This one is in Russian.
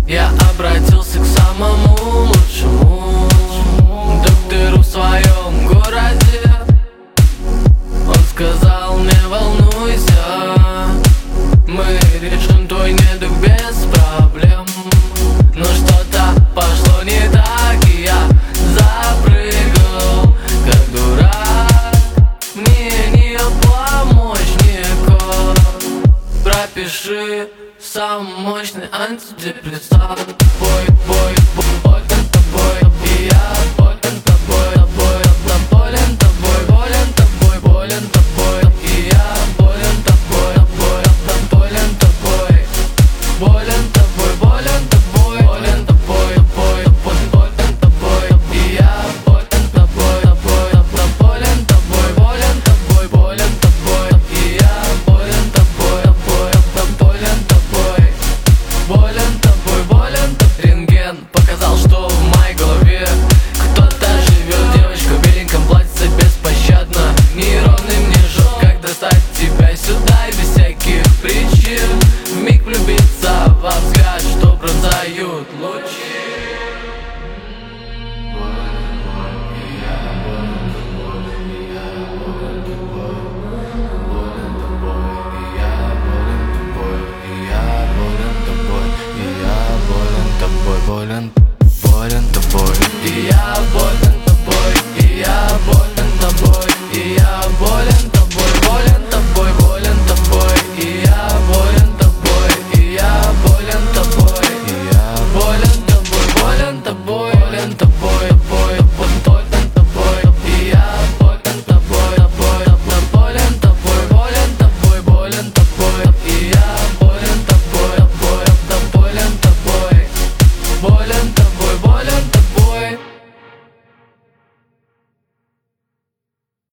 Я обратился к самому лучшему доктору в своем городе. Он сказал: не волнуйся, мы решим твой недуг без проблем. Но что-то пошло не так, и я запрыгал как дурак. Мне не помощников, пропиши самый мощный антидепрессант. Бой, бой, болен тобой, и я болен тобой, болен тобой, болен тобой, болен тобой, и я болен тобой, болен тобой, болен тобой, болен тобой, болен тобой, болен тобой, и я болен тобой, болен тобой, болен тобой, болен тобой, и я болен тобой, болен тобой, болен тобой, болен тобой. Рентген показал, что в моей голове кто-то живет. Девочка в беленьком платьице беспощадно. Нейроны мне жжет, как достать тебя сюда. И без всяких причин вмиг влюбиться во взгляд, что пронзают лучи. Болен.